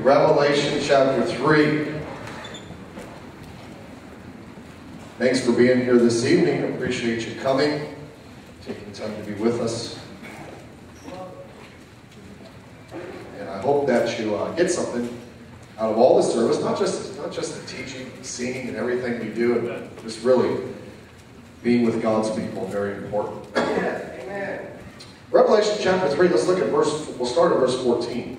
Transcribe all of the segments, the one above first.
Revelation chapter 3. Thanks for being here this evening. I appreciate you coming, taking time to be with us. And I hope that you get something out of all the service, not just the teaching, the singing, and everything we do, and just really being with God's people, very important. Amen. Revelation chapter 3, let's look at we'll start at verse 14.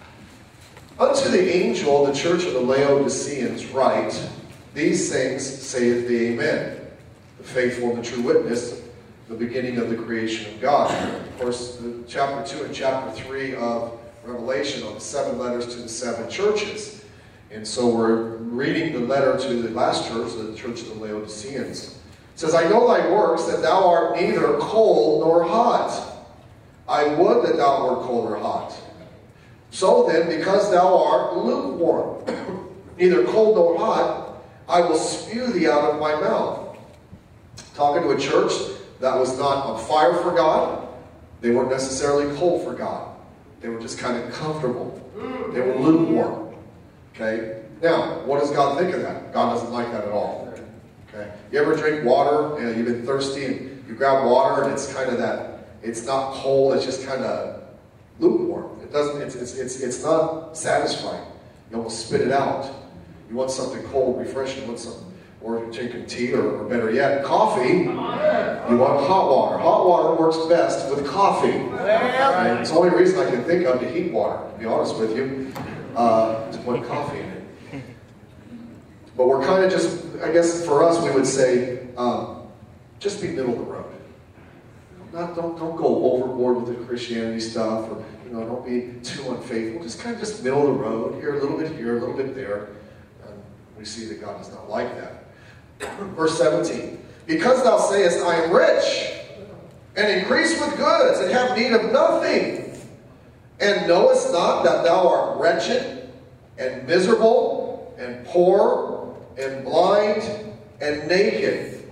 Unto the angel of the church of the Laodiceans write, these things saith the Amen, the faithful and the true witness, the beginning of the creation of God. Of course, chapter 2 and chapter 3 of Revelation are the 7 letters to the 7 churches. And so we're reading the letter to the last church, the church of the Laodiceans. It says, I know thy works, that thou art neither cold nor hot. I would that thou wert cold or hot. So then, because thou art lukewarm, neither cold nor hot, I will spew thee out of my mouth. Talking to a church that was not on fire for God. They weren't necessarily cold for God. They were just kind of comfortable. They were lukewarm. Okay? Now, what does God think of that? God doesn't like that at all. Okay? You ever drink water and you've been thirsty and you grab water and it's kind of that, it's not cold, it's just kind of lukewarm. It's not satisfying. You almost spit it out. You want something cold, refreshing, or you're drinking tea, or better yet, coffee. You want hot water. Hot water works best with coffee. Right? It's the only reason I can think of to heat water, to be honest with you, to put coffee in it. But we're kind of just, I guess for us, we would say, just be middle of the road. Don't go overboard with the Christianity stuff, or don't be too unfaithful. Just kind of just middle of the road. Here, a little bit there. And we see that God does not like that. Verse 17. Because thou sayest, I am rich, and increase with goods, and have need of nothing, and knowest not that thou art wretched, and miserable, and poor, and blind, and naked.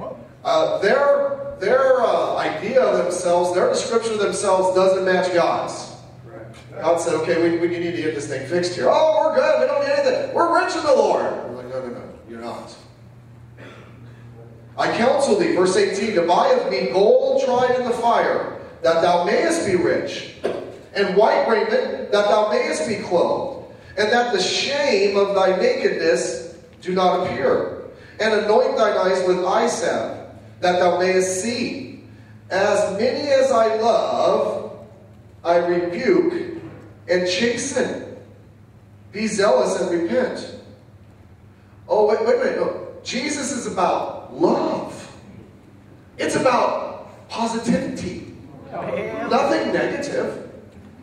Their idea of themselves, their description of themselves doesn't match God's. God said, okay, we need to get this thing fixed here. Oh, we're good. We don't need anything. We're rich in the Lord. We're like, no. You're not. I counsel thee, verse 18, to buy of me gold tried in the fire, that thou mayest be rich, and white raiment, that thou mayest be clothed, and that the shame of thy nakedness do not appear. And anoint thine eyes with eye salve, that thou mayest see. As many as I love, I rebuke and chasten. Be zealous and repent. Oh, wait a minute. No. Jesus is about love. It's about positivity. Nothing negative.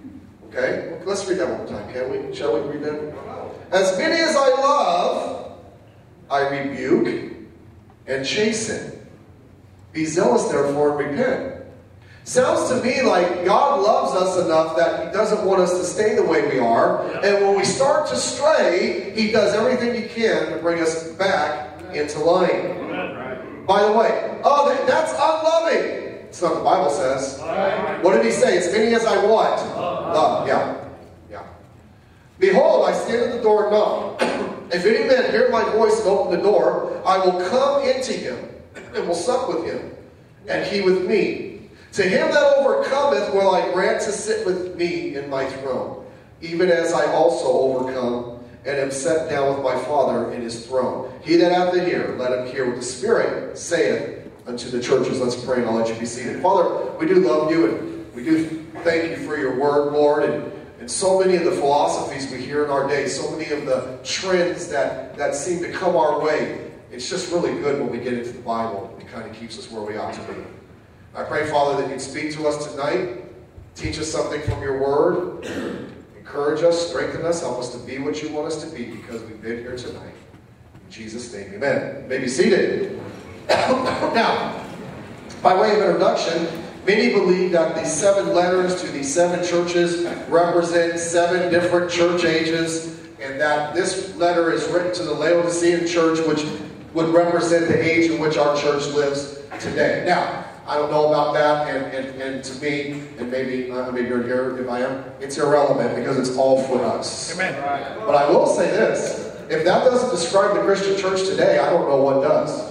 Okay? Let's read that one more time, can we? Shall we read that? As many as I love, I rebuke and chasten. Be zealous, therefore, and repent. Sounds to me like God loves us enough that He doesn't want us to stay the way we are. And when we start to stray, He does everything He can to bring us back into line. By the way, that's unloving. It's not what the Bible says. What did He say? As many as I what? Love. Yeah. Behold, I stand at the door and knock. If any man hear my voice and open the door, I will come into him and will sup with him, and he with me. To him that overcometh will I grant to sit with me in my throne, even as I also overcome, and am set down with my Father in His throne. He that hath an ear, let him hear what the Spirit saith unto the churches. Let's pray, and I'll let you be seated. Father, we do love you, and we do thank you for your word, Lord, and so many of the philosophies we hear in our day, so many of the trends that seem to come our way. It's just really good when we get into the Bible. It kind of keeps us where we ought to be. I pray, Father, that you'd speak to us tonight. Teach us something from your word. Encourage us, strengthen us, help us to be what you want us to be, because we've been here tonight. In Jesus' name, amen. You may be seated. Now, by way of introduction, many believe that the 7 letters to the 7 churches represent 7 different church ages, and that this letter is written to the Laodicean church, which would represent the age in which our church lives today. Now, I don't know about that, and to me, and maybe you're here if I am, it's irrelevant because it's all for us. Amen. But I will say this, if that doesn't describe the Christian church today, I don't know what does.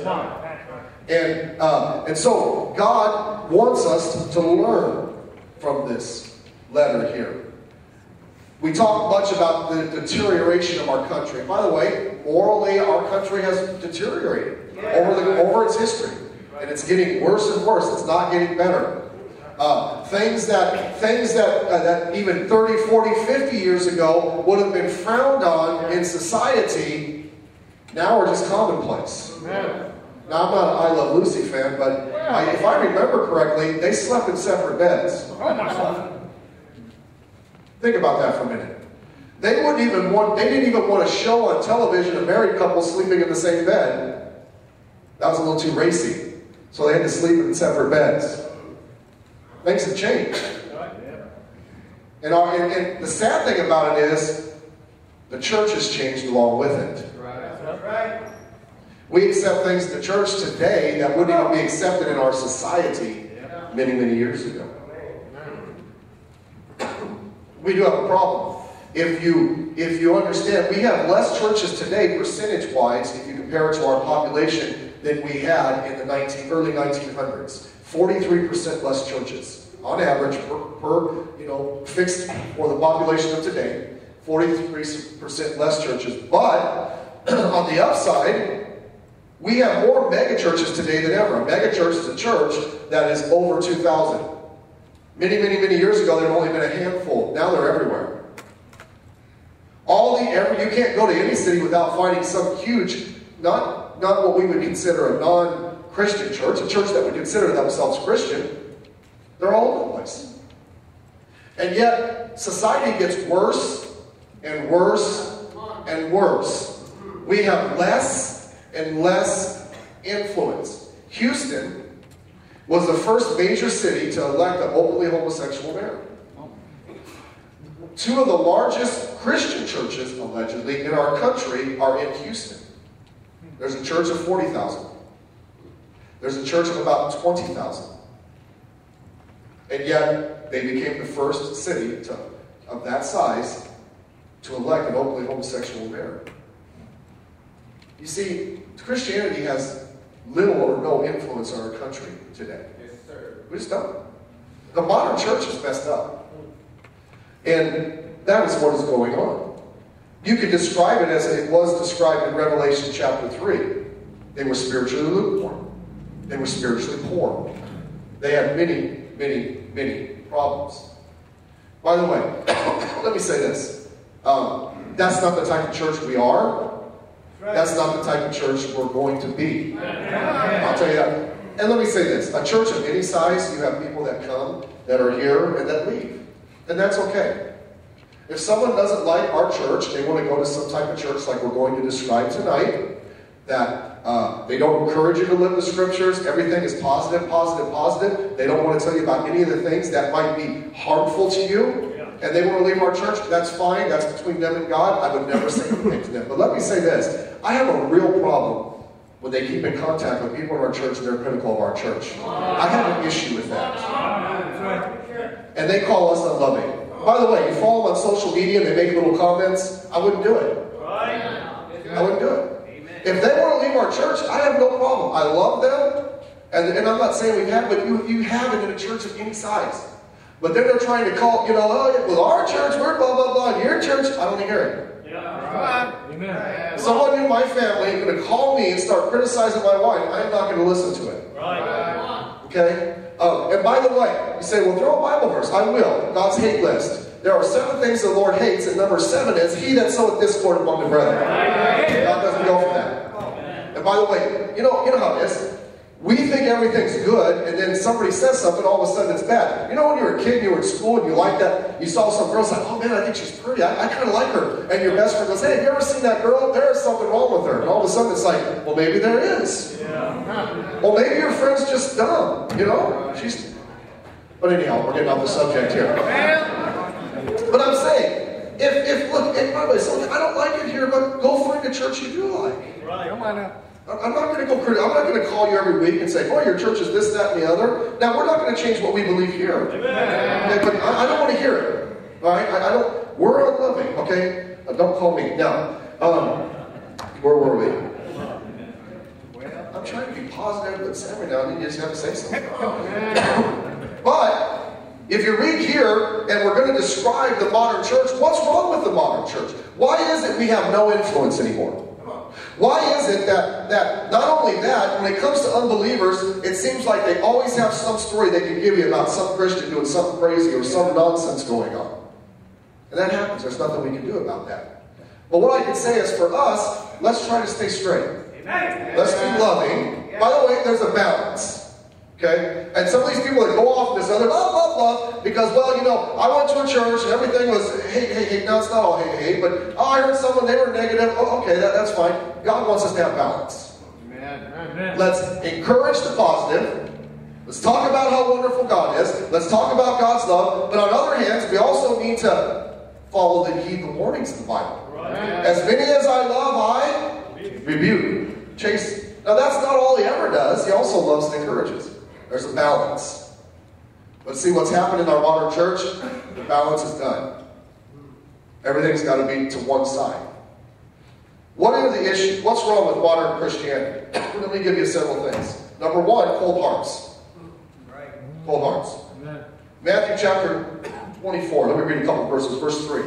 And so God wants us to learn from this letter here. We talk much about the deterioration of our country. By the way, morally, our country has deteriorated over its history. And it's getting worse and worse. It's not getting better. Things that even 30, 40, 50 years ago would have been frowned on in society, now are just commonplace. Amen. Now, I'm not an I Love Lucy fan, but if I remember correctly, they slept in separate beds. Think about that for a minute. They didn't even want to show on television a married couple sleeping in the same bed. That was a little too racy. So they had to sleep in separate beds. Things have changed. And the sad thing about it is, the church has changed along with it. We accept things in the church today that wouldn't even be accepted in our society many, many years ago. We do have a problem. If you understand, we have less churches today, percentage-wise, if you compare it to our population, than we had in the early 1900s. 43% less churches, on average, per fixed for the population of today. 43% less churches. But on the upside, we have more mega churches today than ever. A mega church is a church that is over 2,000. Many, many, many years ago, there had only been a handful. Now they're everywhere. You can't go to any city without finding some huge, not what we would consider a non-Christian church, a church that would consider themselves Christian. They're all over the place. And yet, society gets worse and worse and worse. We have less and less influence. Houston was the first major city to elect an openly homosexual mayor. Two of the largest Christian churches, allegedly, in our country are in Houston. There's a church of 40,000. There's a church of about 20,000. And yet, they became the first city of that size to elect an openly homosexual mayor. You see, Christianity has little or no influence on our country today. Yes, sir. We just don't. The modern church is messed up. And that is what is going on. You could describe it as it was described in Revelation chapter 3. They were spiritually lukewarm. They were spiritually poor. They had many, many, many problems. By the way, let me say this. That's not the type of church we are. That's not the type of church we're going to be. I'll tell you that. And let me say this. A church of any size, you have people that come, that are here, and that leave. And that's okay. If someone doesn't like our church, they want to go to some type of church like we're going to describe tonight, that they don't encourage you to live the scriptures, everything is positive, positive, positive. They don't want to tell you about any of the things that might be harmful to you, and they want to leave our church, that's fine. That's between them and God. I would never say anything to them. But let me say this. I have a real problem when they keep in contact with people in our church and they're critical of our church. I have an issue with that. And they call us unloving. By the way, you follow them on social media and they make little comments, I wouldn't do it. I wouldn't do it. If they want to leave our church, I have no problem. I love them. And I'm not saying we have, but you have it in a church of any size. But then they're trying to call, well, our church, we're blah, blah, blah. Your church, I don't want to hear it. Amen. Someone in my family is going to call me and start criticizing my wife. I'm not going to listen to it. Okay? And by the way, you say, well, throw a Bible verse. I will. God's hate list. There are 7 things the Lord hates, and number 7 is, he that soweth discord among the brethren. God doesn't go for that. And by the way, you know how it is. We think everything's good, and then somebody says something, all of a sudden it's bad. You know when you were a kid and you were in school and you liked that, you saw some girl, it's like, oh man, I think she's pretty, I kind of like her. And your best friend goes, hey, have you ever seen that girl? There's something wrong with her. And all of a sudden it's like, well, maybe there is. Well, maybe your friend's just dumb, But anyhow, we're getting off the subject here. But I'm saying, if by the way, I don't like it here, but go find a church you do like. Come on now. I'm not going to go I'm not going to call you every week and say, boy, your church is this, that, and the other. Now, we're not going to change what we believe here. Okay, but I don't want to hear it. All right? I don't. We're unloving, okay? Don't call me. Now, where were we? I'm trying to be positive, but every now and then you just have to say something. But if you read here, and we're going to describe the modern church, what's wrong with the modern church? Why is it we have no influence anymore? Why is it that not only that, when it comes to unbelievers, it seems like they always have some story they can give you about some Christian doing something crazy or some nonsense going on? And that happens. There's nothing we can do about that. But what I can say is for us, let's try to stay straight. Let's be loving. By the way, there's a balance. Okay? And some of these people that go off in this other love, because, well, you know, I went to a church and everything was, hey, no, it's not all hey, but I heard someone, they were negative. Oh, okay, that's fine. God wants us to have balance. Amen. Let's encourage the positive. Let's talk about how wonderful God is. Let's talk about God's love. But on other hands, we also need to follow and heed the warnings of the Bible. Right. As many as I love, I rebuke, chasten. Now, that's not all he ever does. He also loves and encourages. There's a balance. But see what's happened in our modern church? The balance is done. Everything's got to be to one side. What are the issues? What's wrong with modern Christianity? Let me give you several things. Number one, cold hearts. Cold hearts. Matthew chapter 24. Let me read a couple verses. Verse 3.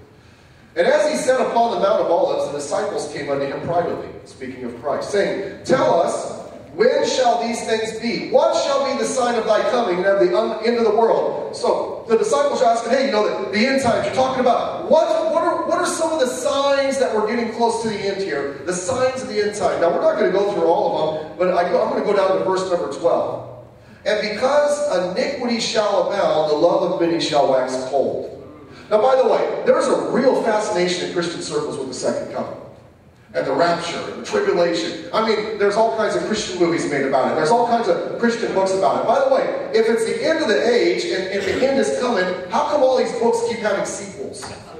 And as he sat upon the Mount of Olives, the disciples came unto him privately, speaking of Christ, saying, Tell us, when shall these things be? What shall be the sign of thy coming and of the end of the world? So the disciples are asking, hey, you know, the end times, you're talking about, what are some of the signs that we're getting close to the end here? The signs of the end time. Now, we're not going to go through all of them, but I'm going to go down to verse number 12. And because iniquity shall abound, the love of many shall wax cold. Now, by the way, there's a real fascination in Christian circles with the second coming. And the rapture, and the tribulation. I mean, there's all kinds of Christian movies made about it. There's all kinds of Christian books about it. By the way, if it's the end of the age, and the end is coming, how come all these books keep having sequels?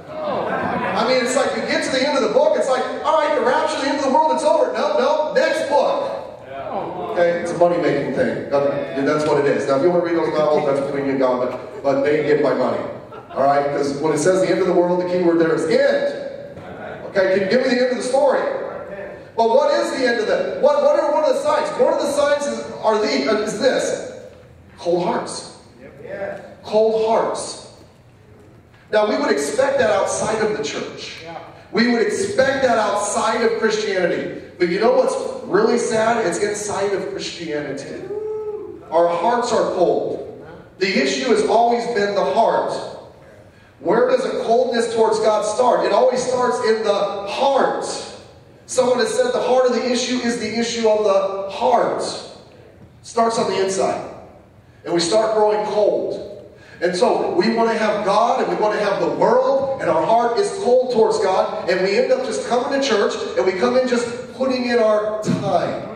I mean, it's like you get to the end of the book, it's like, all right, the rapture, the end of the world, it's over. No, next book. Okay, it's a money-making thing. That's what it is. Now, if you want to read those novels, that's between you and God, but they ain't get my money. All right, because when it says the end of the world, the key word there is end. Okay, can you give me the end of the story? Well, what is the end of that? What are one of the signs? One of the signs is this. Cold hearts. Cold hearts. Now, we would expect that outside of the church. We would expect that outside of Christianity. But you know what's really sad? It's inside of Christianity. Our hearts are cold. The issue has always been the heart. Where does a coldness towards God start? It always starts in the heart. Someone has said the heart of the issue is the issue of the heart. It starts on the inside. And we start growing cold. And so we want to have God and we want to have the world, and our heart is cold towards God, and we end up just coming to church and we come in just putting in our time.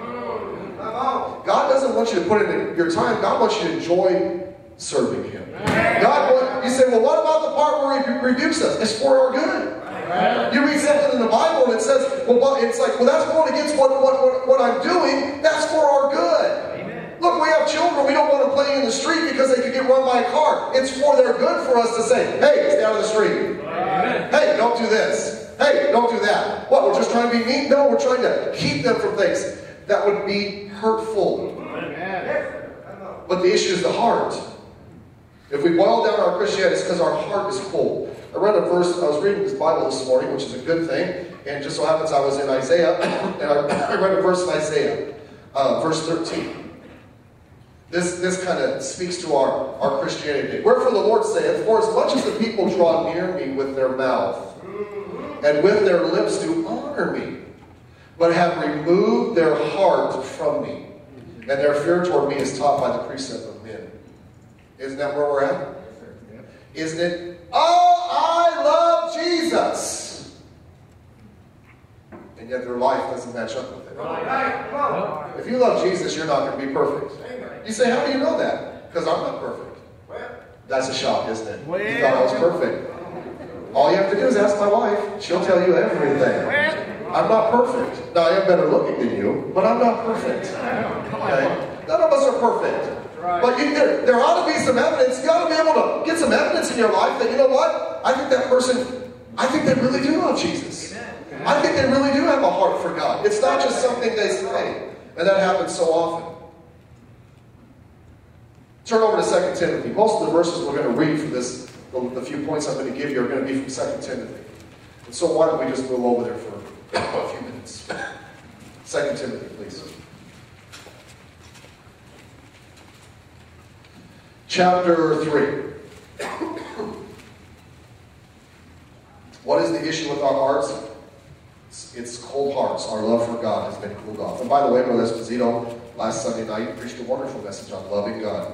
God doesn't want you to put in your time. God wants you to enjoy serving Him. You say, well, what about the part where He rebukes us? It's for our good. You read something in the Bible and it says, that's going against what I'm doing. That's for our good. Amen. Look, we have children. We don't want to play in the street because they could get run by a car. It's for their good for us to say, hey, stay out of the street. Amen. Hey, don't do this. Hey, don't do that. What, we're just trying to be mean? No, we're trying to keep them from things that would be hurtful. Amen. But the issue is the heart. If we boil down our Christianity, it's because our heart is cold. I read a verse, I was reading this Bible this morning, which is a good thing, and just so happens I was in Isaiah, and I read a verse in Isaiah, verse 13. This kind of speaks to our Christianity. Wherefore the Lord saith, for as much as the people draw near me with their mouth, and with their lips do honor me, but have removed their heart from me, and their fear toward me is taught by the precept of men. Isn't that where we're at? Isn't it? Oh, I love Jesus! And yet their life doesn't match up with it. If you love Jesus, you're not going to be perfect. You say, how do you know that? Because I'm not perfect. That's a shock, isn't it? You thought I was perfect. All you have to do is ask my wife. She'll tell you everything. I'm not perfect. Now, I am better looking than you, but I'm not perfect. Okay? None of us are perfect. But there ought to be some evidence. You ought to be able to get some evidence in your life that, you know what? I think that person, I think they really do love Jesus. I think they really do have a heart for God. It's not just something they say. And that happens so often. Turn over to 2 Timothy. Most of the verses we're going to read from this, the few points I'm going to give you are going to be from 2 Timothy. And so why don't we just move over there for a few minutes. 2 Timothy, please. Chapter 3. What is the issue with our hearts? It's cold hearts. Our love for God has been cooled off. And by the way, Brother Esposito, last Sunday night, preached a wonderful message on loving God.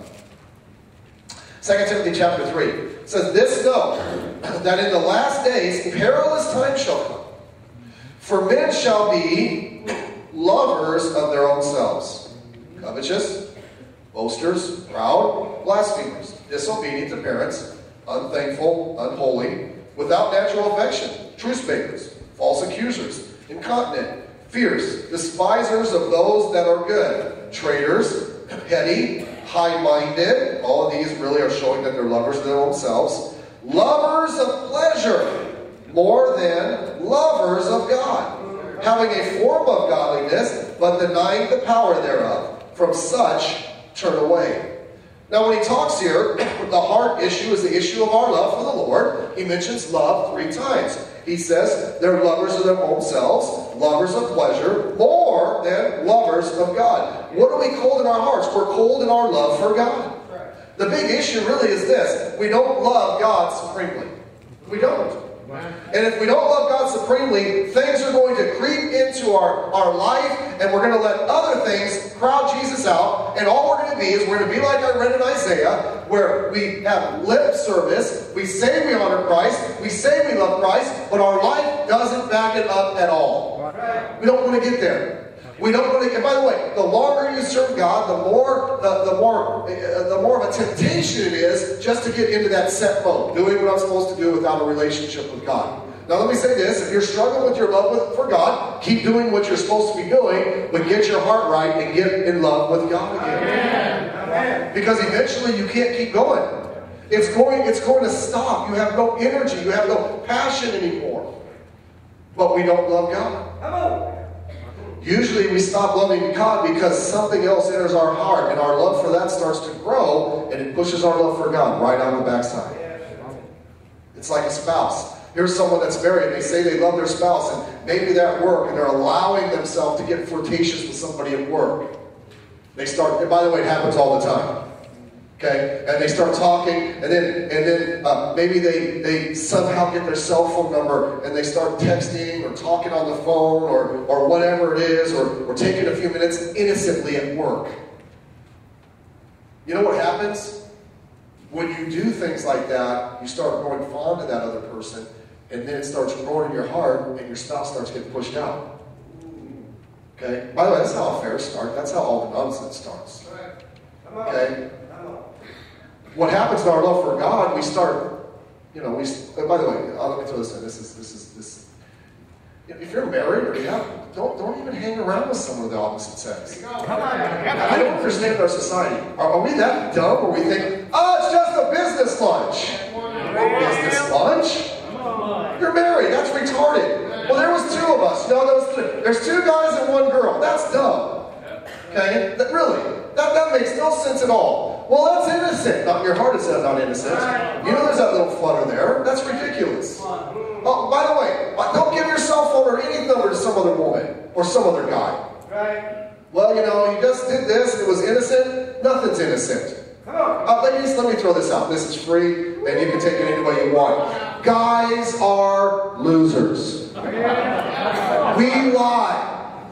2 Timothy chapter 3. It says, "This know, that in the last days perilous times shall come. For men shall be lovers of their own selves, covetous, boasters, proud, blasphemers, disobedient to parents, unthankful, unholy, without natural affection, truce makers, false accusers, incontinent, fierce, despisers of those that are good, traitors, heady, high-minded." All of these really are showing that they're lovers of their own selves. "Lovers of pleasure more than lovers of God, having a form of godliness, but denying the power thereof. From such turn away." Now when he talks here, the heart issue is the issue of our love for the Lord. He mentions love 3 times. He says they're lovers of their own selves, lovers of pleasure, more than lovers of God. What are we cold in our hearts? We're cold in our love for God. The big issue really is this: we don't love God supremely. We don't. And if we don't love God supremely, things are going to creep into our life, and we're going to let other things crowd Jesus out, and all we're going to be is we're going to be like I read in Isaiah, where we have lip service, we say we honor Christ, we say we love Christ, but our life doesn't back it up at all. We don't want to get there. We don't want to. And by the way, the longer you serve God, the more of a temptation it is just to get into that set mode, doing what I'm supposed to do without a relationship with God. Now let me say this: if you're struggling with your love for God, keep doing what you're supposed to be doing, but get your heart right and get in love with God again. Amen. Because eventually you can't keep going. It's going to stop. You have no energy. You have no passion anymore. But we don't love God. Usually we stop loving God because something else enters our heart, and our love for that starts to grow, and it pushes our love for God right on the backside. It's like a spouse. Here's someone that's married, they say they love their spouse, and maybe they're at work, and they're allowing themselves to get flirtatious with somebody at work. They start, and by the way, it happens all the time. Okay, and they start talking, and then maybe they somehow get their cell phone number, and they start texting or talking on the phone or whatever it is, or taking a few minutes innocently at work. You know what happens? When you do things like that, you start growing fond of that other person, and then it starts growing in your heart, and your spouse starts getting pushed out. Okay? By the way, that's how affairs start. That's how all the nonsense starts. Okay? What happens in our love for God, we start, by the way, let me throw this in. This is. If you're married or you have, don't even hang around with someone of the opposite sex. I don't understand our society. Are we that dumb where we think, it's just a business lunch? Business lunch? You're married. That's retarded. Well, there was 2 of us. No, there was 3. There's 2 guys and 1 girl. That's dumb. Okay? Really? That makes no sense at all. Well, that's innocent. Not your heart is not innocent. You know there's that little flutter there. That's ridiculous. Oh, by the way, don't give your cell phone or any number to some other woman or some other guy. Right. Well, you just did this and it was innocent. Nothing's innocent. Ladies, let me throw this out. This is free, and you can take it any way you want. Guys are losers. We lie.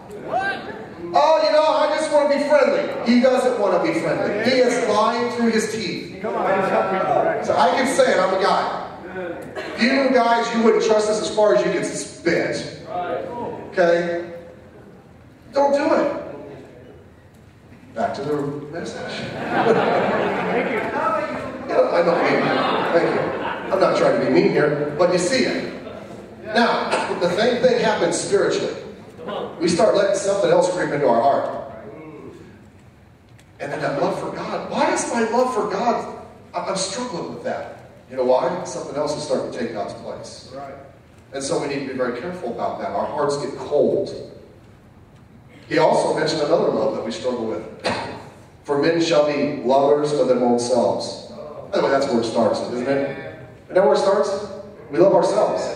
I just want to be friendly. He doesn't want to be friendly. He is lying through his teeth. So I can say it, I'm a guy. You guys, you wouldn't trust us as far as you can spit. Okay? Don't do it. Back to the message. Thank you. I know. Thank you. I'm not trying to be mean here, but you see it. Now, the same thing happens spiritually. We start letting something else creep into our heart. And then that love for God. Why is my love for God? I'm struggling with that. You know why? Something else is starting to take God's place. Right. And so we need to be very careful about that. Our hearts get cold. He also mentioned another love that we struggle with. For men shall be lovers of their own selves. By the way, that's where it starts, isn't it? Isn't that where it starts? We love ourselves.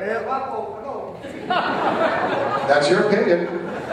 That's your opinion.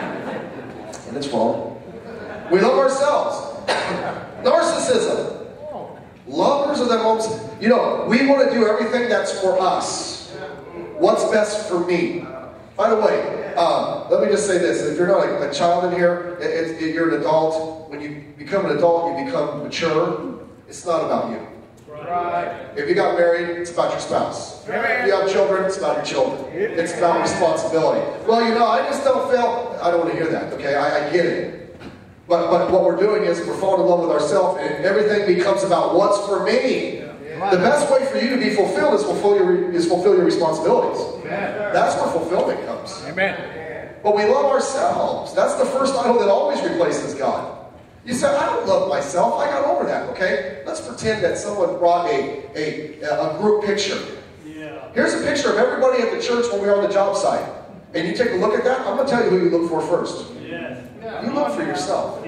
And it's wrong. We love ourselves. Narcissism. Lovers of their own selves. You know, we want to do everything that's for us. What's best for me? By the way, let me just say this. If you're not a child in here, you're an adult. When you become an adult, you become mature. It's not about you. Right. If you got married, it's about your spouse. If you have children, it's about your children. It's about responsibility. Well, you know, I just don't feel... I don't want to hear that, okay? I get it. But what we're doing is we're falling in love with ourselves, and everything becomes about what's for me. The best way for you to be fulfilled is fulfill your responsibilities. That's where fulfillment comes. Amen. But we love ourselves. That's the first idol that always replaces God. You say, I don't love myself. I got over that, okay? Let's pretend that someone brought a group picture. Yeah. Here's a picture of everybody at the church when we were on the job site. And you take a look at that, I'm going to tell you who you look for first. Yes. You look for yourself.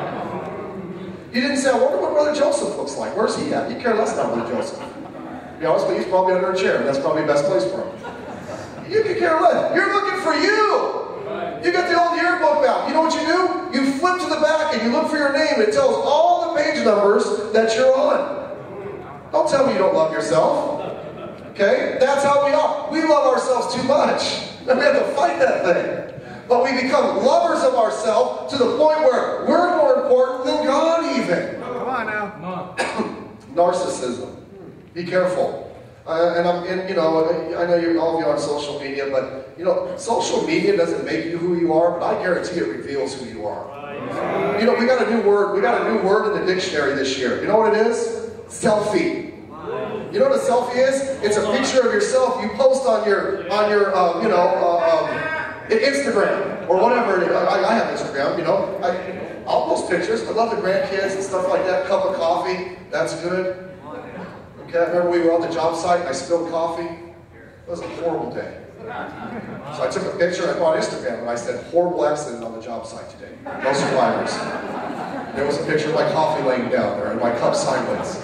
You didn't say, I wonder what Brother Joseph looks like. Where's he at? You care less about Brother Joseph. To be honest with you, he's probably under a chair. That's probably the best place for him. You can care less. You're looking for you. You got the old yearbook out. You know what you do? You flip to the back and you look for your name. It tells all the page numbers that you're on. Don't tell me you don't love yourself. Okay? That's how we are. We love ourselves too much. And we have to fight that thing. But we become lovers of ourselves to the point where we're more important than God even. Come on now. Come on. Narcissism. Be careful. I know all of you are on social media, but you know, social media doesn't make you who you are, but I guarantee it reveals who you are. You know, we got a new word. We got a new word in the dictionary this year. You know what it is? Selfie. You know what a selfie is? It's a picture of yourself you post on your Instagram or whatever it is. I have Instagram. You know, I'll post pictures. I love the grandkids and stuff like that. Cup of coffee. That's good. Okay, I remember we were on the job site and I spilled coffee. It was a horrible day. So I took a picture, I put on Instagram, and I said, horrible accident on the job site today. No survivors. There was a picture of my coffee laying down there and my cup sideways.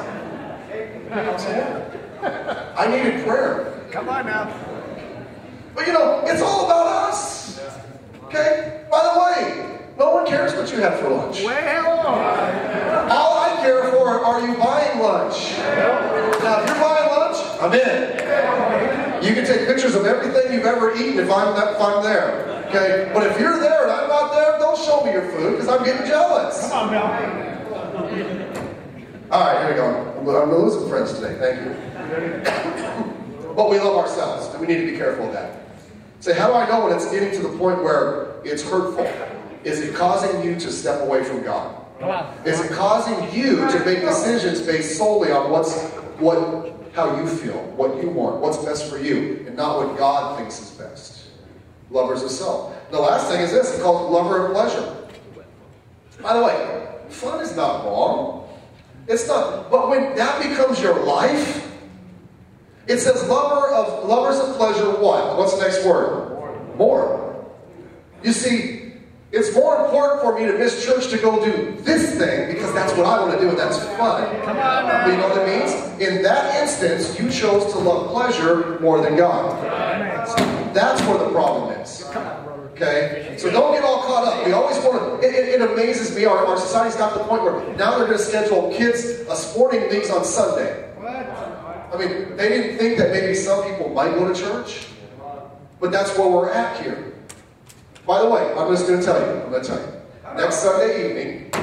I needed prayer. Come on now. But you know, it's all about us. Okay? By the way, no one cares what you have for lunch. Well, all I care for are you buying lunch. Now, if you're buying lunch, I'm in. You can take pictures of everything you've ever eaten if I'm there. Okay? But if you're there and I'm not there, don't show me your food because I'm getting jealous. come on, Mel. All right, here we go. I'm losing friends today. Thank you. But we love ourselves, and we need to be careful of that. Say, how do I know when it's getting to the point where it's hurtful? Is it causing you to step away from God? Is it causing you to make decisions based solely on how you feel, what you want, what's best for you, and not what God thinks is best? Lovers of self. The last thing is this, it's called lover of pleasure. By the way, fun is not wrong. It's not, but when that becomes your life, it says lovers of pleasure what? What's the next word? More. You see, it's more important for me to miss church to go do this thing because that's what I want to do and that's fun. Come on now. But you know what it means? In that instance, you chose to love pleasure more than God. That's where the problem is. Okay? So don't get all caught up. We always want to... It amazes me. Our society's got to the point where now they're going to schedule kids sporting leagues on Sunday. I mean, they didn't think that maybe some people might go to church. But that's where we're at here. By the way, I'm just going to tell you. Next Sunday evening,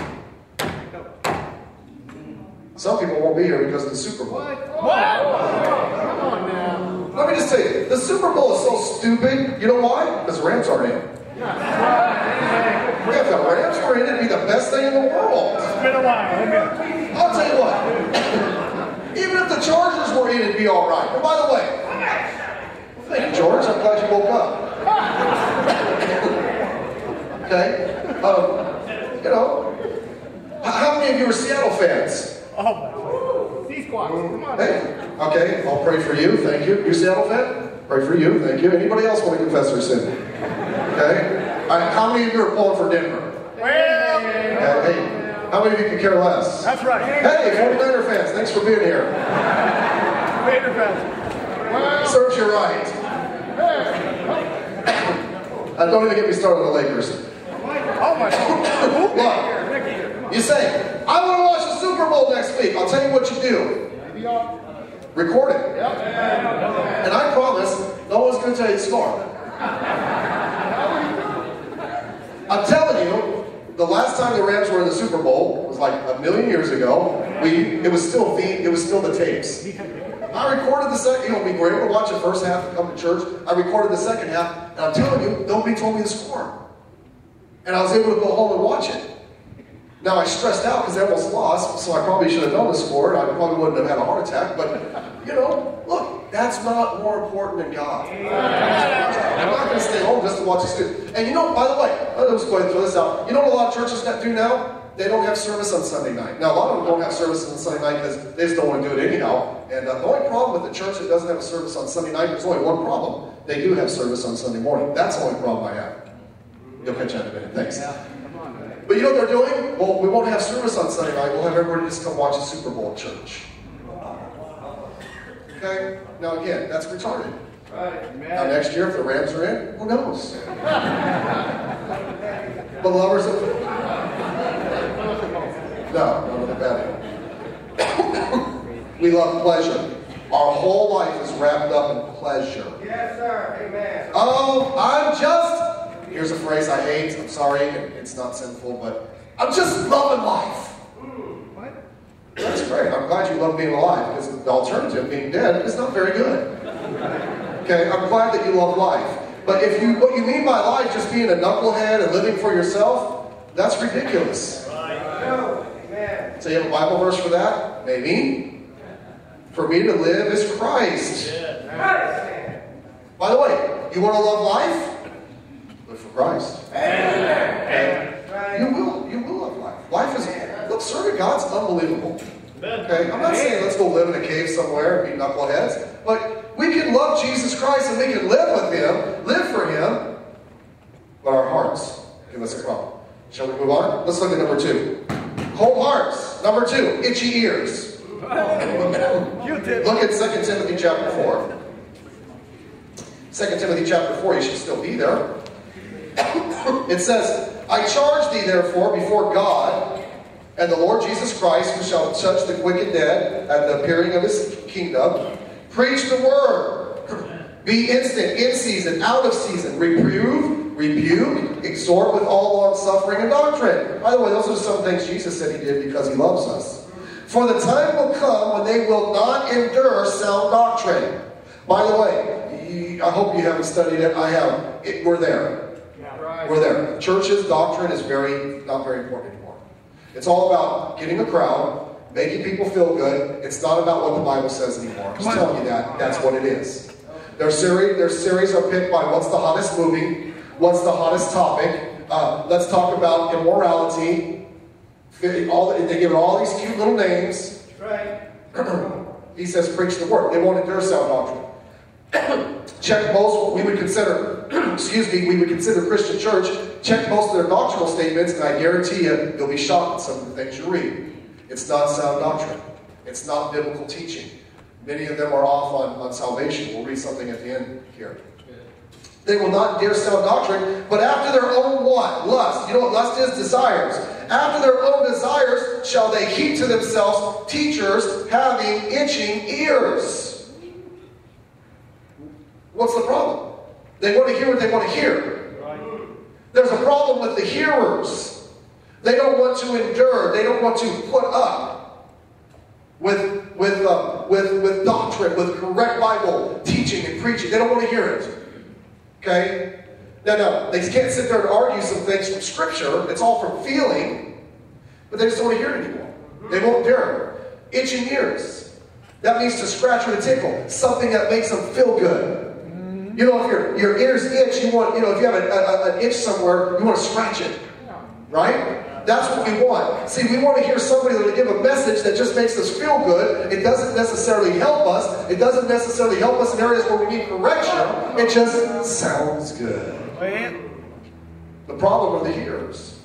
some people won't be here because of the Super Bowl. What? Come on now. Let me just tell you, the Super Bowl is so stupid. You know why? Because the Rams aren't in. If the Rams were in, it'd be the best thing in the world. It's been a while. I'll tell you what. Even if the Chargers were in, it'd be all right. And by the way, Thank you, George. I'm glad you woke up. Okay? How many of you are Seattle fans? Oh my God. C-Squad. Come on. Hey, okay, I'll pray for you. Thank you. You Seattle fan? Pray for you. Thank you. Anybody else want to confess their sin? Okay? All right, how many of you are pulling for Denver? Well, Hey, how many of you can care less? that's right. Hey, 49er fans, thanks for being here. Raider fans. Serves you right. Don't even get me started on the Lakers. Oh my God. Look, you say, I want to watch the Super Bowl next week. I'll tell you what you do. Record it. And I promise, no one's going to tell you the score. I'm telling you, the last time the Rams were in the Super Bowl was like a million years ago. It was still the tapes. I recorded the second. We were able to watch the first half and come to church. I recorded the second half, and I'm telling you, nobody told me the score. And I was able to go home and watch it. Now I stressed out because they almost lost, so I probably should have known the score, and I probably wouldn't have had a heart attack. But look, that's not more important than God. I'm not going to stay home just to watch this. And by the way, I'll just go ahead and throw this out. You know what a lot of churches do now? They don't have service on Sunday night. Now, a lot of them don't have service on Sunday night because they just don't want to do it anyhow. And the only problem with the church that doesn't have a service on Sunday night, there's only one problem. They do have service on Sunday morning. That's the only problem I have. You'll catch that in a minute. Thanks. But you know what they're doing? Well, we won't have service on Sunday night. We'll have everybody just come watch the Super Bowl at church. Okay? Now, again, that's retarded. Right. Now, next year, if the Rams are in, who knows? But lovers of... No, they're bad. We love pleasure. Our whole life is wrapped up in pleasure. Yes, sir. Amen. Oh, here's a phrase I hate. I'm sorry, it's not sinful, but I'm just loving life. What? That's great. I'm glad you love being alive, because the alternative, being dead, is not very good. Okay, I'm glad that you love life. But what you mean by life just being a knucklehead and living for yourself, that's ridiculous. Amen. So you have a Bible verse for that? Maybe. For me to live is Christ. Yeah. By the way, you want to love life? Live for Christ. Amen. You will love life. Life is, look, serving God's unbelievable. Okay, I'm not saying let's go live in a cave somewhere and be knuckleheads, but we can love Jesus Christ and we can live with Him, live for Him, but our hearts give us a problem. Shall we move on? Let's look at number 2. Cold hearts. Number 2, itchy ears. Look at 2 Timothy chapter 4. 2 Timothy chapter 4, you should still be there. It says, I charge thee therefore before God and the Lord Jesus Christ, who shall judge the quick and dead at the appearing of His kingdom, preach the word. Be instant, in season, out of season. Reprove, rebuke, exhort with all long-suffering and doctrine. By the way, those are some things Jesus said He did because He loves us. For the time will come when they will not endure sound doctrine. By the way, I hope you haven't studied it. I have. We're there. We're there. Church's doctrine is not very important anymore. It's all about getting a crowd, making people feel good. It's not about what the Bible says anymore. I'm just telling you that. That's what it is. Their series are picked by what's the hottest movie, what's the hottest topic. Let's talk about immorality. They give it all these cute little names. He says, preach the word. They won't endure sound doctrine. Check most what we would consider, we would consider Christian church. Check most of their doctrinal statements, and I guarantee you'll be shocked at some of the things you read. It's not sound doctrine. It's not biblical teaching. Many of them are off on salvation. We'll read something at the end here. They will not dare sound doctrine, but after their own what? Lust. You know what lust is? Desires. After their own desires shall they heap to themselves teachers having itching ears. What's the problem? They want to hear what they want to hear. There's a problem with the hearers. They don't want to endure. They don't want to put up with doctrine, with correct Bible teaching and preaching. They don't want to hear it. Okay? No. They can't sit there and argue some things from Scripture. It's all from feeling. But they just don't want to hear it anymore. They won't dare. Itching ears. That means to scratch or to tickle. Something that makes them feel good. You know, if your ears itch, you want, if you have an itch somewhere, you want to scratch it. Right? That's what we want. See, we want to hear somebody that will give a message that just makes us feel good. It doesn't necessarily help us. It doesn't necessarily help us in areas where we need correction. It just sounds good. The problem are the hearers.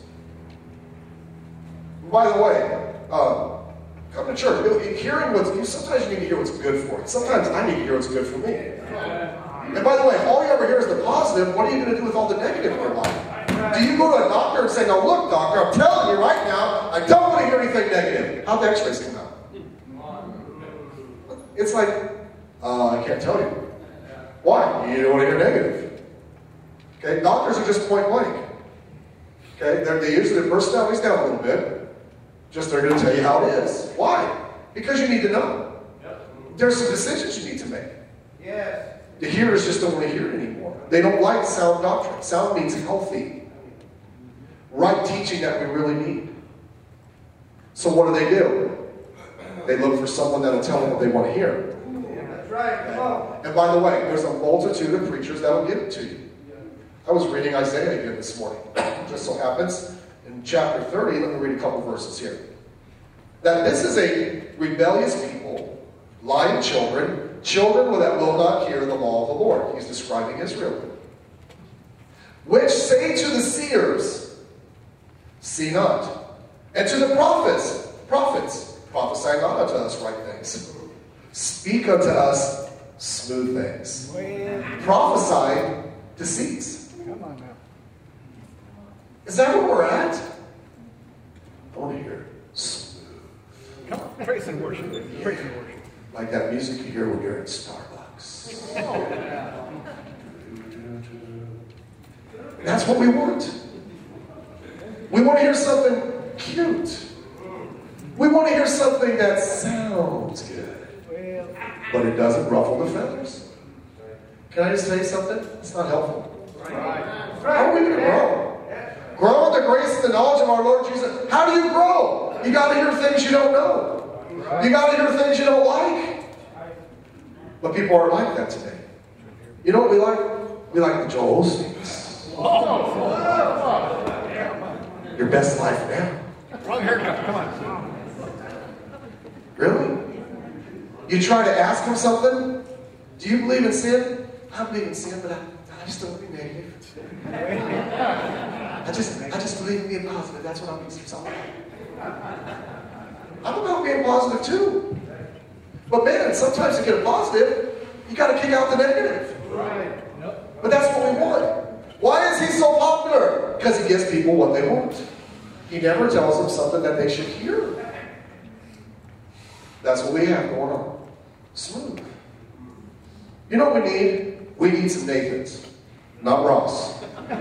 By the way, come to church. Hearing sometimes you need to hear what's good for you. Sometimes I need to hear what's good for me. And by the way, if all you ever hear is the positive, what are you going to do with all the negative in your life? Do you go to a doctor and say, "Now look, doctor, I'm telling you right now, I don't want to hear anything negative"? How'd the x-rays come out? It's like, I can't tell you. Why? You don't want to hear negative. Okay, doctors are just point blank. Okay, they usually their personality's down a little bit. Just they're going to tell you how it is. Why? Because you need to know. There's some decisions you need to make. Yes. The hearers just don't want to hear it anymore. They don't like sound doctrine. Sound means healthy. Right teaching that we really need. So what do? They look for someone that'll tell them what they want to hear. That's right. Come on. And by the way, there's a multitude of preachers that will give it to you. I was reading Isaiah again this morning. It just so happens, in chapter 30, let me read a couple verses here. That this is a rebellious people, lying children that will not hear the law of the Lord. He's describing Israel. Which say to the seers, see not. And to the prophets, prophesy not unto us right things. Speak unto us smooth things. Prophesy deceits. Come on now. Is that where we're at? I want to hear smooth. Come on. Praise and worship. Praise and worship. Like that music you hear when you're at Starbucks. That's what we want. We want to hear something cute. We want to hear something that sounds good. But it doesn't ruffle the feathers. Can I just tell you something? It's not helpful. How are we going to grow? Grow in the grace and the knowledge of our Lord Jesus. How do you grow? You got to hear things you don't know. You got to hear things you don't like. But people aren't like that today. You know what we like? We like the Joel Osteens. Your best life now. Wrong haircut. Come on. Really? You try to ask him something? Do you believe in sin? I believe in sin, but I just don't want to be negative. I just believe in being positive. That's what I'm all about. I'm about being positive too. But man, sometimes to get a positive, you got to kick out the negative. Right. But that's what we want. Why is he so popular? Because he gives people what they want. He never tells them something that they should hear. That's what we have going on. Smooth. You know what we need? We need some Nathans, not Ross.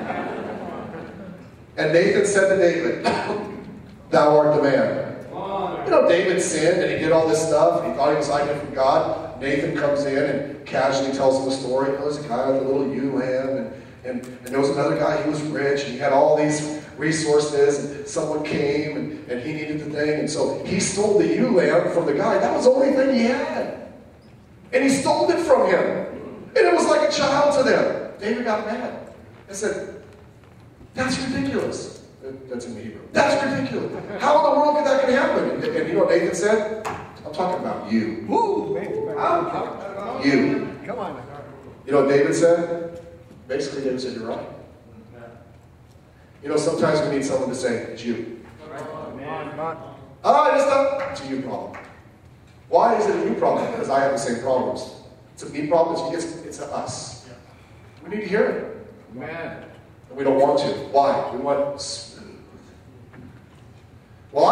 And Nathan said to David, "Thou art the man." You know, David sinned and he did all this stuff. And he thought he was hiding from God. Nathan comes in and casually tells him a story. You know, there's a guy with a little ewe lamb, and there was another guy, he was rich, and he had all these resources, and someone came, and he needed the thing, and so he stole the ewe lamb from the guy. That was the only thing he had. And he stole it from him. And it was like a child to them. David got mad and said, "That's ridiculous." That's in Hebrew. "That's ridiculous. How in the world could that happen?" And you know what Nathan said? "I'm talking about you." Woo! You. Come on. You know what David said? Basically, David said, "You're right." You know, sometimes we need someone to say, "It's you." It's a you problem. Why is it a you problem? Because I have the same problems. It's a me problem. It's a us. We need to hear it. Man. And we don't want to. Why? We want smooth. Well,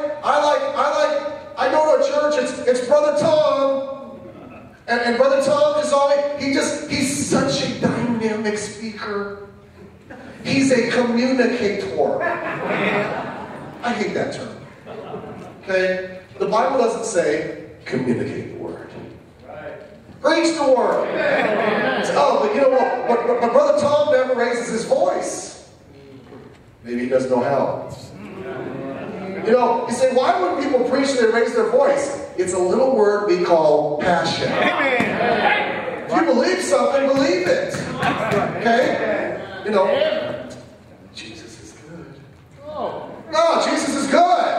I go to a church, it's Brother Tom. And Brother Tom is he's such a dynamic speaker. He's a communicator. I hate that term. Okay? The Bible doesn't say communicate the word. Preach the word. Oh, but you know what? But Brother Tom never raises his voice. Maybe he doesn't know how. You know, you say, why would people preach and they raise their voice? It's a little word we call passion. Amen. If you believe something, believe it. Okay? You know, Jesus is good. No, Jesus is good.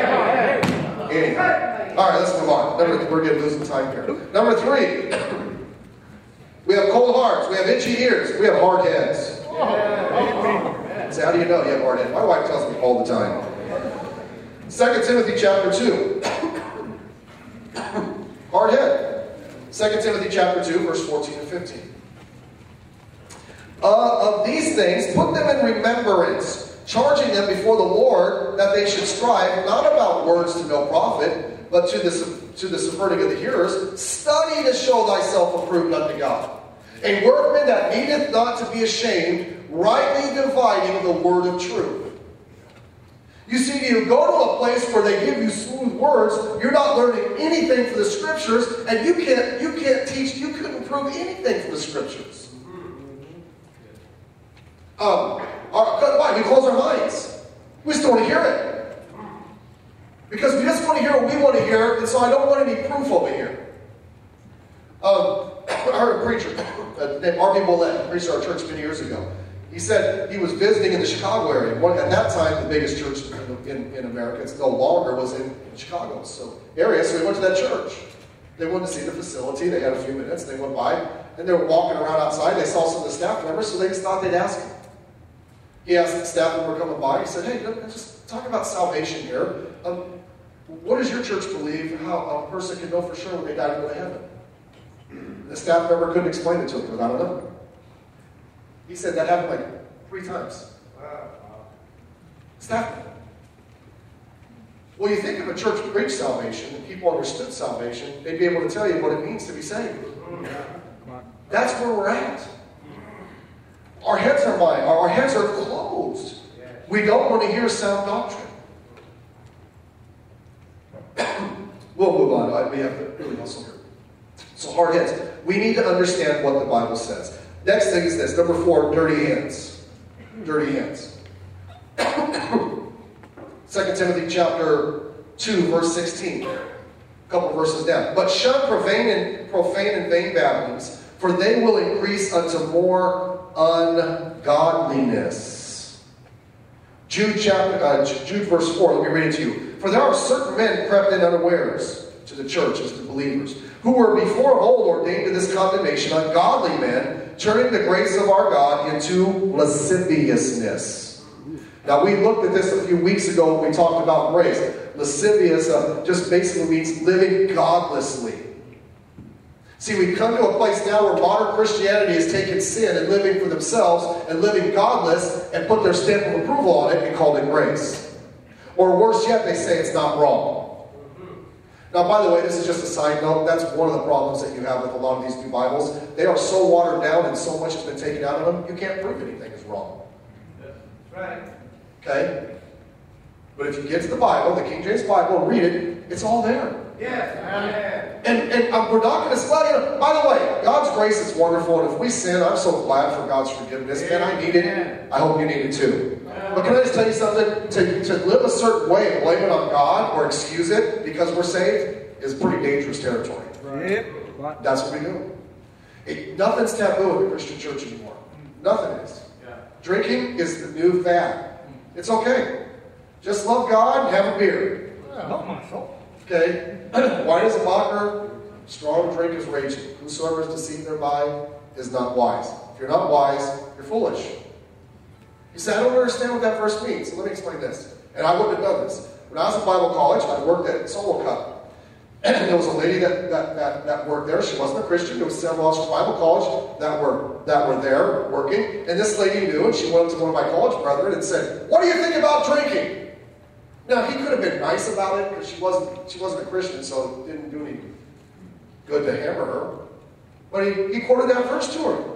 Anyway. All right, let's move on. We're getting losing time here. Number 3. We have cold hearts. We have itchy ears. We have hard heads. So how do you know you have hard heads? My wife tells me all the time. 2 Timothy chapter 2. Hard head. 2 Timothy chapter 2, verse 14 and 15. Of these things, put them in remembrance, charging them before the Lord that they should strive not about words to no profit, but to the subverting of the hearers. Study to show thyself approved unto God, a workman that needeth not to be ashamed, rightly dividing the word of truth. You see, you go to a place where they give you smooth words, you're not learning anything from the Scriptures, and you can't teach, you couldn't prove anything from the Scriptures. Why? We close our minds. We just don't want to hear it. Because we just want to hear what we want to hear, and so I don't want any proof over here. I heard a preacher named R.B. Willett, preached at our church many years ago. He said he was visiting in the Chicago area. At that time, the biggest church in America, it's no longer, was in Chicago area. So he went to that church. They wanted to see the facility. They had a few minutes. They went by, and they were walking around outside. They saw some of the staff members, so they just thought they'd ask him. He asked the staff member coming by. He said, "Hey, just talk about salvation here. What does your church believe? How a person can know for sure when they die to go to heaven?" The staff member couldn't explain it to him without a number. He said that happened like 3 times. Wow. Staff member. Well, you think if a church preached salvation and people understood salvation, they'd be able to tell you what it means to be saved. That's where we're at. Our heads are blind. Our heads are closed. We don't want to hear sound doctrine. We'll move on. We have to really hustle here. So hard heads. We need to understand what the Bible says. Next thing is this. Number 4, dirty hands. Dirty hands. 2 Timothy chapter 2, verse 16. A couple verses down. But shun profane and vain babblings, for they will increase unto more ungodliness. Jude verse 4. Let me read it to you. For there are certain men crept in unawares to the churches, to believers, who were before of old ordained to this condemnation, ungodly men, turning the grace of our God into lasciviousness. Now, we looked at this a few weeks ago when we talked about grace. Lascivious just basically means living godlessly. See, we've come to a place now where modern Christianity has taken sin and living for themselves and living godless and put their stamp of approval on it and called it grace. Or worse yet, they say it's not wrong. Now, by the way, this is just a side note. That's one of the problems that you have with a lot of these new Bibles. They are so watered down and so much has been taken out of them, you can't prove anything is wrong. That's right. Okay? But if you get to the Bible, the King James Bible, and read it, it's all there. Yes. And we're not going to study. By the way, God's grace is wonderful, and if we sin, I'm so glad for God's forgiveness, and I need it. I hope you need it too. But can I just tell you something? To live a certain way and blame it on God or excuse it because we're saved is pretty dangerous territory. Right. That's what we do. Nothing's taboo in the Christian church anymore. Nothing is. Drinking is the new fad. It's okay. Just love God and have a beer. Help my soul. Okay? Wine is a mocker, strong drink is raging. Whosoever is deceived thereby is not wise. If you're not wise, you're foolish. You say, I don't understand what that verse means. So let me explain this. And I wouldn't have done this. When I was in Bible college, I worked at Solo Cup. And there was a lady that worked there. She wasn't a Christian. There was several of us from Bible college that were there working. And this lady knew, and she went up to one of my college brethren and said, what do you think about drinking? Now, he could have been nice about it, because she wasn't a Christian, so it didn't do any good to hammer her. But he quoted that verse to her.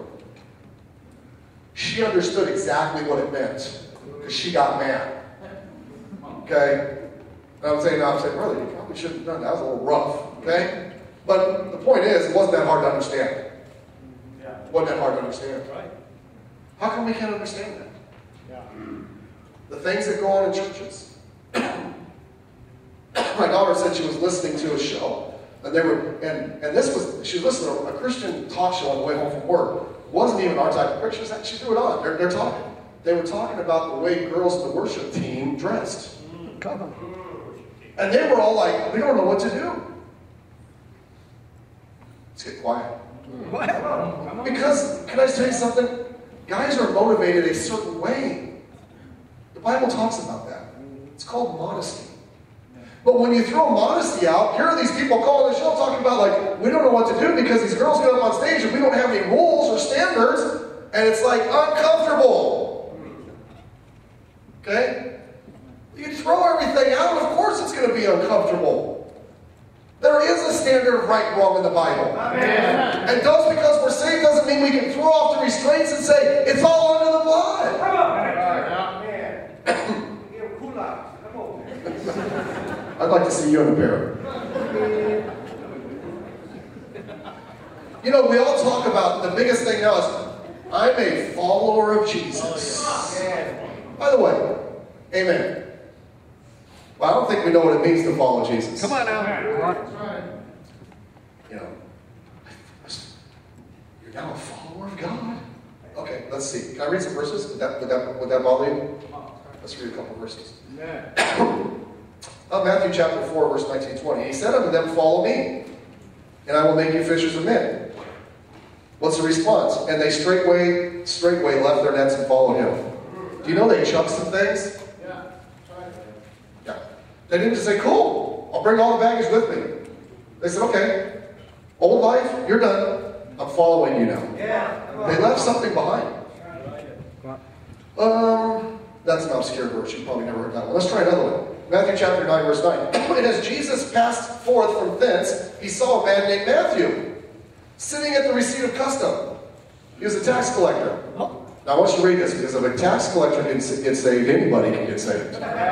She understood exactly what it meant, because she got mad. Okay? And I'm saying, brother, you probably shouldn't have done that. That was a little rough. Okay? But the point is, it wasn't that hard to understand. It wasn't that hard to understand. Right. How come we can't understand that? Yeah. The things that go on in churches. My daughter said she was listening to a show And they were, and this was, she was listening to a Christian talk show on the way home from work. It wasn't even our type of picture. She threw it on. They're talking. They were talking about the way girls in the worship team dressed. Come on. And they were all like, we don't know what to do. Let's get quiet. What? Come on. Because, can I tell you something? Guys are motivated a certain way. The Bible talks about that. It's called modesty. But when you throw modesty out, here are these people calling the show talking about, like, we don't know what to do because these girls get up on stage and we don't have any rules or standards, and it's like uncomfortable. Okay? You throw everything out, of course it's going to be uncomfortable. There is a standard of right and wrong in the Bible. Amen. And just because we're saved doesn't mean we can throw off the restraints and say, it's all under the blood. Come on. Give a cool out. Come on. I'd like to see you in a pair. You know, we all talk about, the biggest thing now is, I'm a follower of Jesus. By the way, amen. Well, I don't think we know what it means to follow Jesus. Come on now. You know, you're now a follower of God. Okay, let's see. Can I read some verses? Would that bother you? Let's read a couple verses. Matthew chapter 4, verse 19-20. He said unto them, follow me, and I will make you fishers of men. What's the response? And they straightway left their nets and followed him. Do you know they chucked some things? Yeah. They didn't just say, cool, I'll bring all the baggage with me. They said, okay, old life, you're done. I'm following you now. They left something behind. That's an obscure verse. You probably never heard that one. Let's try another one. Matthew chapter 9, verse 9. And as Jesus passed forth from thence, he saw a man named Matthew sitting at the receipt of custom. He was a tax collector. Now I want you to read this, because if a tax collector can get saved, anybody can get saved.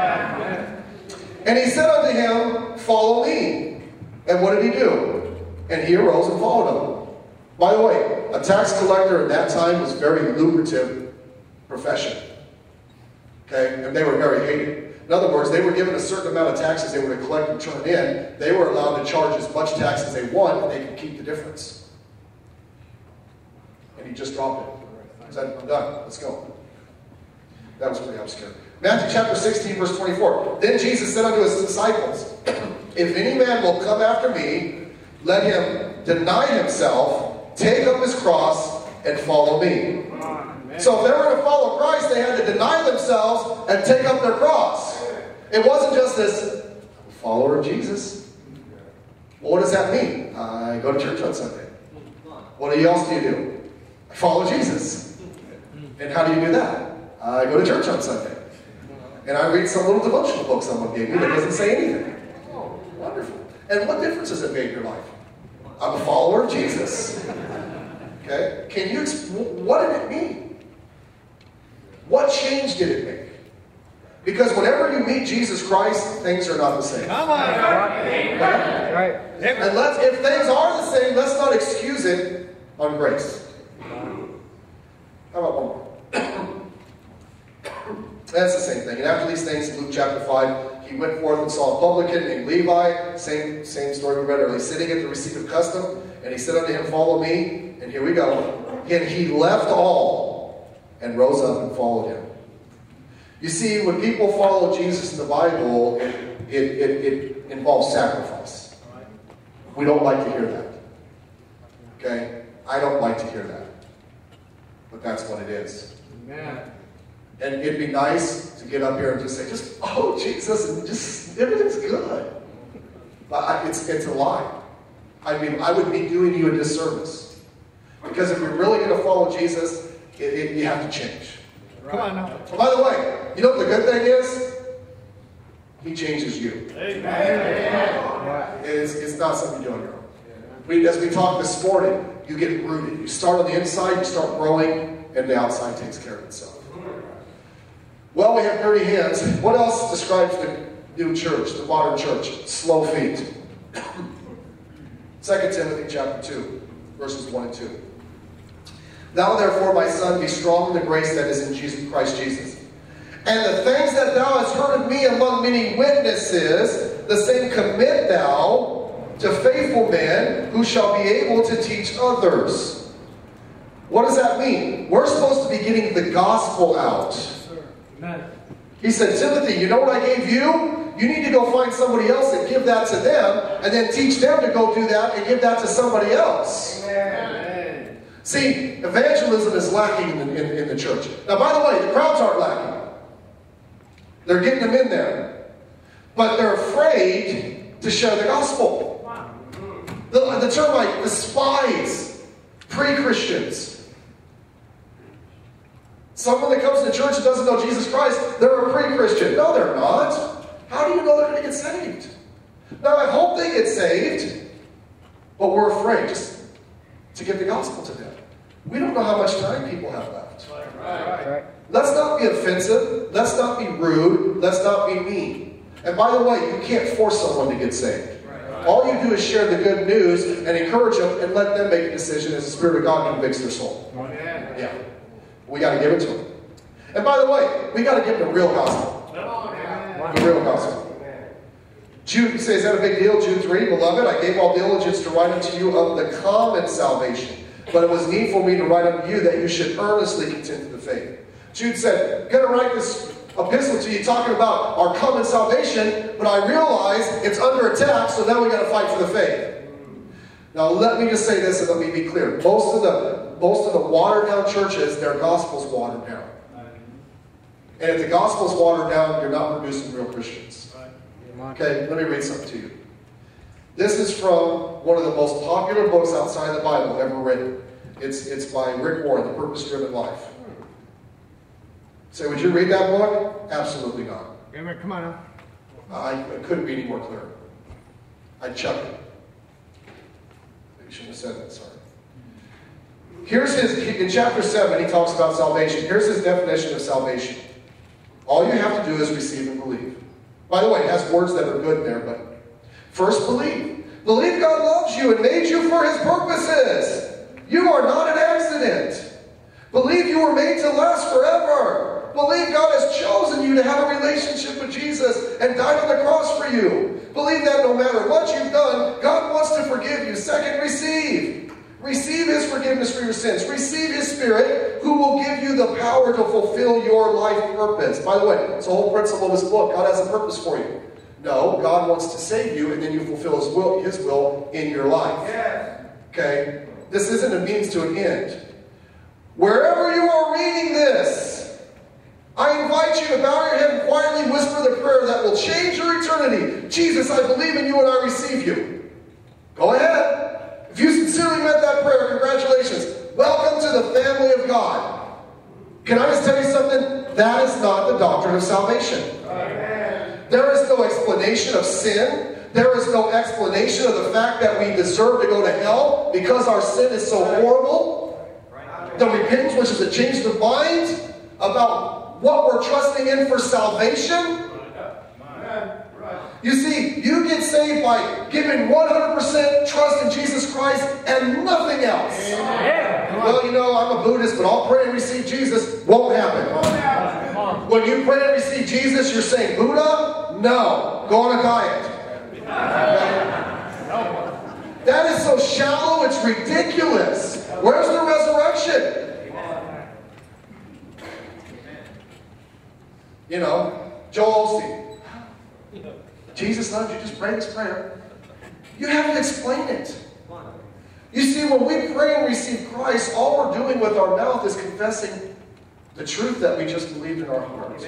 And he said unto him, follow me. And what did he do? And he arose and followed him. By the way, a tax collector at that time was a very lucrative profession. Okay? And they were very hated. In other words, they were given a certain amount of taxes they were to collect and turn in. They were allowed to charge as much tax as they want, and they could keep the difference. And he just dropped it. He said, I'm done. Let's go. That was pretty obscure. Matthew chapter 16, verse 24. Then Jesus said unto his disciples, if any man will come after me, let him deny himself, take up his cross, and follow me. So if they were going to follow Christ, they had to deny themselves and take up their cross. It wasn't just this follower of Jesus. Well, what does that mean? I go to church on Sunday. What else do you do? I follow Jesus. And how do you do that? I go to church on Sunday. And I read some little devotional book someone gave me that doesn't say anything. Oh, wonderful. And what difference does it make in your life? I'm a follower of Jesus. Okay? Can you what did it mean? What change did it make? Because whenever you meet Jesus Christ, things are not the same. Come on. Right. And if things are the same, let's not excuse it on grace. How about one more? That's the same thing. And after these things, in Luke chapter 5, he went forth and saw a publican named Levi. Same story we read earlier. Sitting at the receipt of custom. And he said unto him, follow me. And here we go. And he left all and rose up and followed him. You see, when people follow Jesus in the Bible, it involves sacrifice. We don't like to hear that. Okay? I don't like to hear that. But that's what it is. Amen. And it'd be nice to get up here and just say, oh, Jesus, and just, everything's good. But it's a lie. I mean, I would be doing you a disservice. Because if you're really going to follow Jesus, you have to change. Come on now. Oh, by the way, you know what the good thing is? He changes you. Amen. It's not something you do on your own. As we talked this morning, you get rooted. You start on the inside, you start growing, and the outside takes care of itself. Well, we have dirty hands. What else describes the new church, the modern church? Slow feet. 2 Timothy chapter 2, verses 1 and 2. Thou therefore, my son, be strong in the grace that is in Christ Jesus. And the things that thou hast heard of me among many witnesses, the same commit thou to faithful men who shall be able to teach others. What does that mean? We're supposed to be getting the gospel out. Amen. He said, Timothy, you know what I gave you? You need to go find somebody else and give that to them, and then teach them to go do that and give that to somebody else. Amen. See, evangelism is lacking in the church. Now, by the way, the crowds aren't lacking. They're getting them in there. But they're afraid to share the gospel. The term like despise pre-Christians. Someone that comes to church and doesn't know Jesus Christ, they're a pre-Christian. No, they're not. How do you know they're going to get saved? Now, I hope they get saved, but we're afraid just to give the gospel to them. We don't know how much time people have left. Right. Let's not be offensive. Let's not be rude. Let's not be mean. And by the way, you can't force someone to get saved. All you do is share the good news and encourage them and let them make a decision as the Spirit of God convicts their soul. Yeah. We got to give it to them. And by the way, we got to give them the real gospel. The real gospel. Jude says, is that a big deal? Jude 3, Beloved, I gave all diligence to write unto you of the common salvation. But it was needful for me to write unto you that you should earnestly contend for the faith. Jude said, I'm going to write this epistle to you talking about our common salvation, but I realize it's under attack, so now we got to fight for the faith. Now let me just say this and let me be clear. Most of the watered down churches, their gospel's watered down. And if the gospel's watered down, you're not producing real Christians. Okay, let me read something to you. This is from one of the most popular books outside the Bible ever written. It's by Rick Warren, The Purpose-Driven Life. Say, would you read that book? Absolutely not. Amen. Come on now. I couldn't be any more clear. I'd chuck it. Maybe shouldn't have said that, sorry. In chapter 7, he talks about salvation. Here's his definition of salvation. All you have to do is receive and believe. By the way, it has words that are good in there, but first believe. Believe God loves you and made you for His purposes. You are not an accident. Believe you were made to last forever. Believe God has chosen you to have a relationship with Jesus and died on the cross for you. Believe that no matter what you've done, God wants to forgive you. Second, receive. Receive His forgiveness for your sins. Receive His Spirit, who will give you the power to fulfill your life purpose. By the way, it's the whole principle of this book. God has a purpose for you. No, God wants to save you, and then you fulfill His will in your life. Yes. Okay? This isn't a means to an end. Wherever you are reading this, I invite you to bow your head and quietly whisper the prayer that will change your eternity. Jesus, I believe in you and I receive you. Go ahead. If you sincerely meant that prayer, congratulations. Welcome to the family of God. Can I just tell you something? That is not the doctrine of salvation. Amen. There is no explanation of sin. There is no explanation of the fact that we deserve to go to hell because our sin is so horrible. The repentance, which is a change of mind about what we're trusting in for salvation. You see, you get saved by giving 100% trust in Jesus Christ and nothing else. Well, you know, I'm a Buddhist, but I'll pray and receive Jesus. Won't happen. When you pray and receive Jesus, you're saying, Buddha? No. Go on a diet. That is so shallow, it's ridiculous. Where's the resurrection? You know, Joel Osteen. Jesus loves you, just pray this prayer. You have to explain it. You see, when we pray and receive Christ, all we're doing with our mouth is confessing the truth that we just believed in our hearts.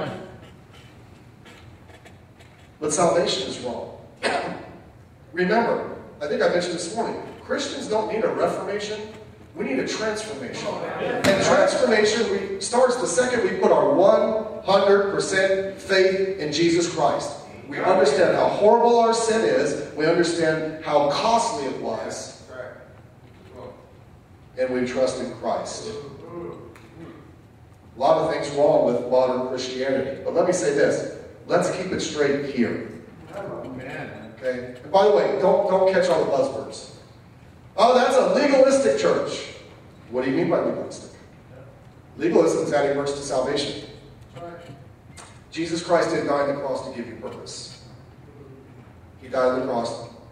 But salvation is wrong. Remember, I think I mentioned this morning, Christians don't need a reformation. We need a transformation. And transformation starts the second we put our 100% faith in Jesus Christ. We understand how horrible our sin is. We understand how costly it was. And we trust in Christ. A lot of things wrong with modern Christianity. But let me say this. Let's keep it straight here. Okay? And by the way, don't catch all the buzzwords. Oh, that's a legalistic church. What do you mean by legalistic? Legalism is adding works to salvation. Jesus Christ didn't die on the cross to give you purpose. He died on the cross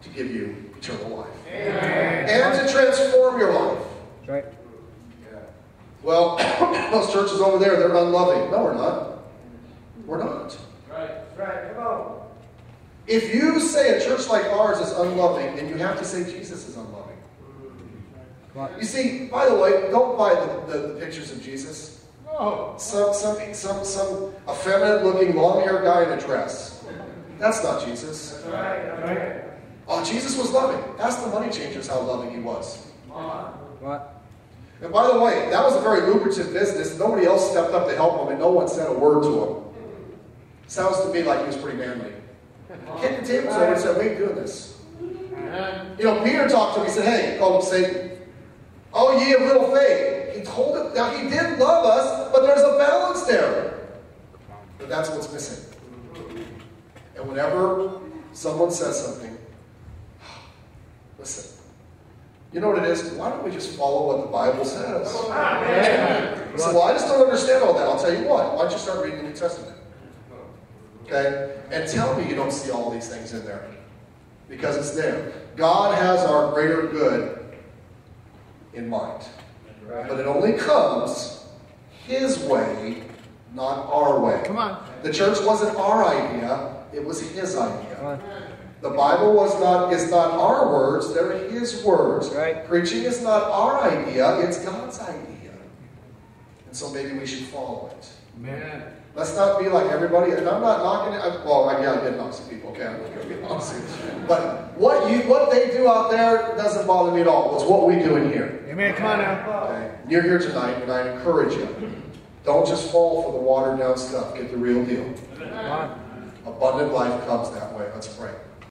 to give you eternal life. Amen. And to transform your life. That's right. Well, those churches over there, they're unloving. No, we're not. We're not. That's right. Come on. If you say a church like ours is unloving, then you have to say Jesus is unloving. Come on. You see, by the way, don't buy the pictures of Jesus. Oh. Some effeminate-looking, long-haired guy in a dress. That's not Jesus. That's right. That's right. Oh, Jesus was loving. Ask the money changers how loving he was. What? And by the way, that was a very lucrative business. Nobody else stepped up to help him, and no one said a word to him. Sounds to me like he was pretty manly. Kicked the tables over and said, we ain't doing this. You know, Peter talked to him. He said, hey, called him Satan. Oh, ye of little faith. He told him, now he did love us, but there's a balance there. But that's what's missing. And whenever someone says something, listen, you know what it is? Why don't we just follow what the Bible says? You say, well, I just don't understand all that. I'll tell you what. Why don't you start reading the New Testament? Okay? And tell me you don't see all these things in there. Because it's there. God has our greater good in mind. But it only comes His way, not our way. Come on. The church wasn't our idea. It was His idea. Come on. The Bible is not our words, they're His words. Right. Preaching is not our idea, it's God's idea. And so maybe we should follow it. Amen. Let's not be like everybody, and I'm not knocking it. Well, I did knock some people, okay? I'm not going to be honest with you. But what they do out there doesn't bother me at all. It's what we do in here. Amen. Come on now. Okay? You're here tonight, and I encourage you. Don't just fall for the watered down stuff. Get the real deal. Come on. Abundant life comes that way. Let's pray.